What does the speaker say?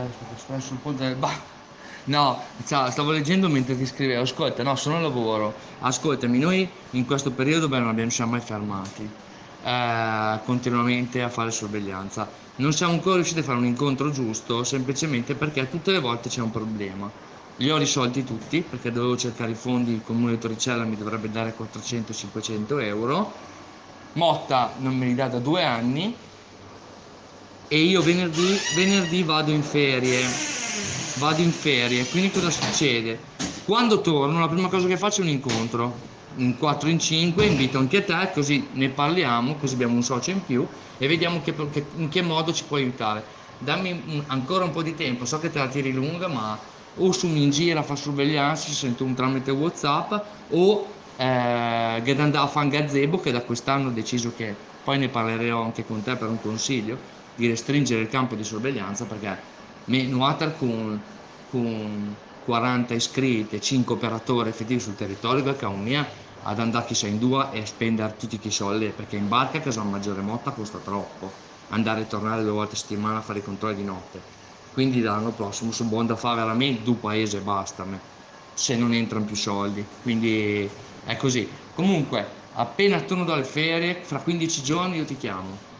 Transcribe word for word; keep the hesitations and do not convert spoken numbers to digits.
sto sul ponte del bar. No, ciao, stavo leggendo mentre ti scrivevo. Ascolta, no, sono al lavoro. Ascoltami, noi in questo periodo beh, non abbiamo, siamo mai fermati eh, continuamente a fare sorveglianza. Non siamo ancora riusciti a fare un incontro giusto, semplicemente perché tutte le volte c'è un problema. Li ho risolti tutti perché dovevo cercare i fondi, il comune di Torricella mi dovrebbe dare quattrocento cinquecento euro. Motta non me li dà da due anni e io venerdì, venerdì vado in ferie. Vado in ferie, quindi cosa succede? Quando torno, la prima cosa che faccio è un incontro. In quattro in cinque, invito anche te, così ne parliamo, così abbiamo un socio in più e vediamo che- che- in che modo ci puoi aiutare. Dammi un- ancora un po' di tempo, so che te la tiri lunga, ma o su in gira a fare sorveglianza, se sento un tramite WhatsApp, o eh, che andare a fare un gazebo che da quest'anno ho deciso che poi ne parlerò anche con te per un consiglio di restringere il campo di sorveglianza perché me nuotar con, con quaranta iscritti e cinque operatori effettivi sul territorio perché un mia ad andare chissà in due e spendere tutti i soldi perché in barca a Casal Maggiore Motta costa troppo andare e tornare due volte a settimana a fare i controlli di notte, quindi l'anno prossimo sono buono da fare veramente due paesi e basta me, se non entrano più soldi, quindi è così. Comunque appena torno dalle ferie fra quindici giorni io ti chiamo.